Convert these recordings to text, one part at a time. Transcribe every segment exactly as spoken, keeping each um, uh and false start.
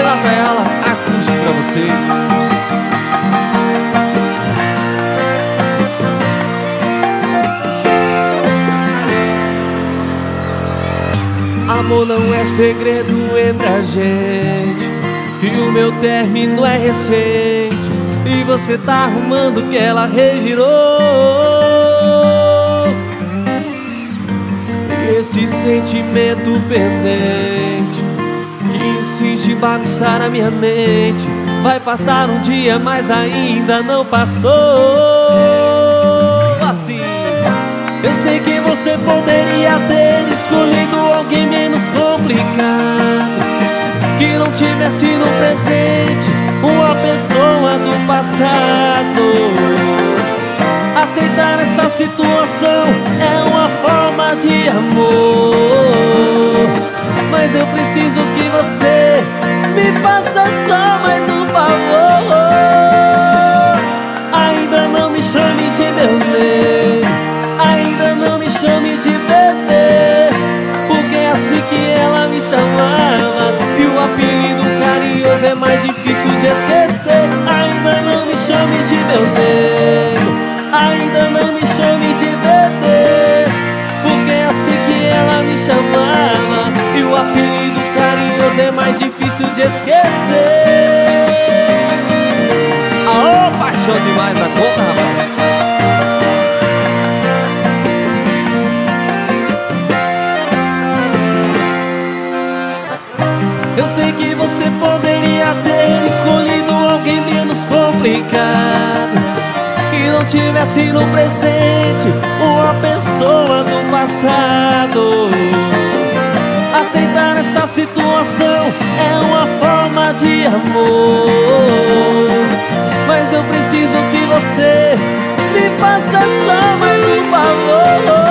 Renata Ayala, acústico pra vocês. Amor não é segredo entre a gente, que o meu término é recente e você tá arrumando que ela revirou. Esse sentimento pendente que insiste em bagunçar a minha mente vai passar um dia, mas ainda não passou. Assim, eu sei que você poderia ter escolhido alguém menos complicado, que não tivesse no presente uma pessoa do passado. Aceitar essa situação é uma forma de amor, mas eu preciso que você me faça só mais um favor. Ainda não me chame de meu bem, ainda não me chame de bebê, porque é assim que ela me chamava e o apelido carinhoso é mais difícil de esquecer. Ainda não me chame de meu bem, ainda não me chame de bebê, porque é assim que ela me chamava e o apelido carinhoso é mais difícil de esquecer. Aô, paixão demais da conta, rapaz. Eu sei que você poderia ter escolhido alguém menos complicado, que não tivesse no presente uma pessoa do passado. Aceitar essa situação é uma forma de amor, mas eu preciso que você me faça só mais um favor.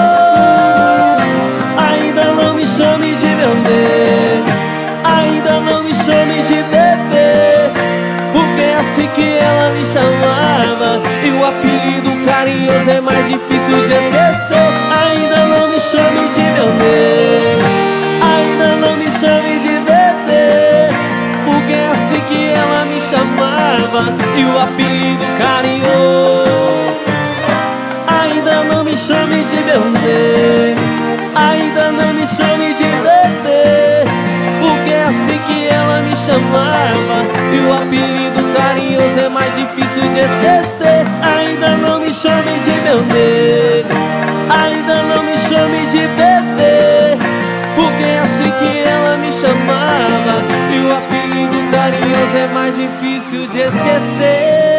Ainda não me chame de meu bem, ainda não me chame de bebê, porque é assim que ela me chamava e o apelido carinhoso é mais difícil de esquecer. Ainda não me chame de meu bem, ainda não me chame de bebê, porque é assim que ela me chamava e o apelido carinhoso. Ainda não me chame de meu bem, ainda não me chame de bebê, porque é assim que ela me chamava e o apelido carinhoso é mais difícil de esquecer. Ainda não me chame de meu bem, ainda não me chame de bebê, porque é assim que ela me chamava e o apelido carinhoso é mais difícil de esquecer.